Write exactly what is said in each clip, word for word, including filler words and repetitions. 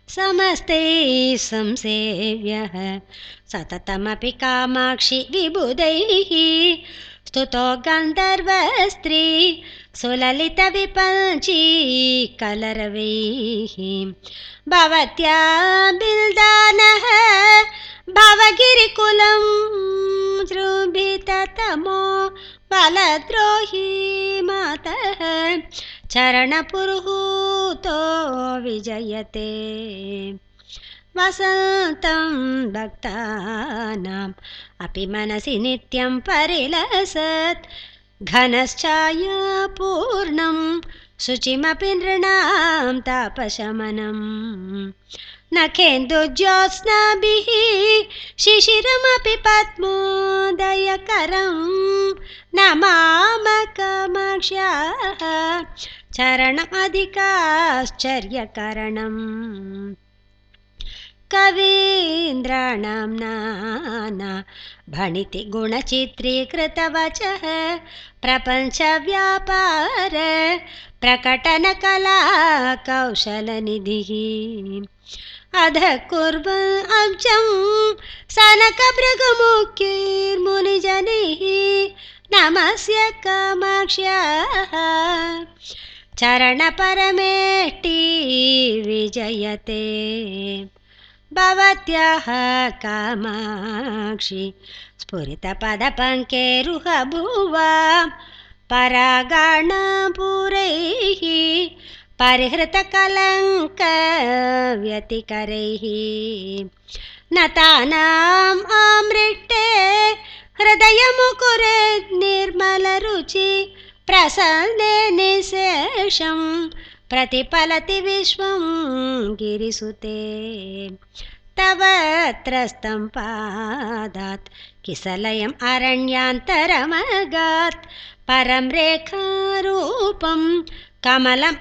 समस्तैः संसेव्यः सततमपि कामाक्षि विबुधैः स्तुतो गन्धर्वस्त्री सुललितविपञ्ची कलरवैः भवत्या बिल्दानः भवगिरिकुलं जृम्भिततमो बलद्रोही मातः चरणपुरुहूतो विजयते वसन्तं भक्तानाम् अपि मनसि नित्यं परिलसत् घनश्चायापूर्णं शुचिमपि नृणां तापशमनम् नखेन्दुज्योत्स्नाभिः शिशिरमपि पद्मोदयकरं नमाम कामाक्ष्याः चरणमधिकाश्चर्यकरणम् कवीन्द्राणां नाना भणिति गुणचित्रीकृतवचः प्रपञ्चव्यापार प्रकटनकला कौशलनिधिः अधः कुर्वन् अब्जं सनकभृगमुख्यैर्मुनिजनैः नमस्य कामाक्ष्याः चरणपरमेष्टि विजयते भवत्याः कामाक्षि स्फुरितपदपङ्केरुहभुवा परागाणपूरैः परिहृतकलङ्कव्यतिकरैः नतानाम् आमृष्टे हृदयमुकुरे निर्मलरुचि प्रसन्ने निशेषं प्रतिफलति विश्वं गिरिसुते तव त्रस्तं पादात् किसलयम् अरण्यान्तरमगात् परं रेखारूपं कमलम्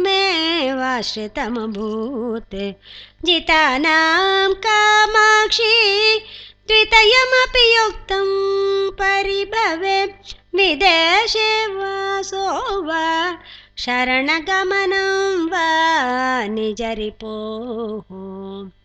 अमुमेवाश्रितमभूत् जितानां कामाक्षी द्वितयमपि युक्तं परिभवे विदेशे वासो वा शरणगमनं वा निजरिपोः।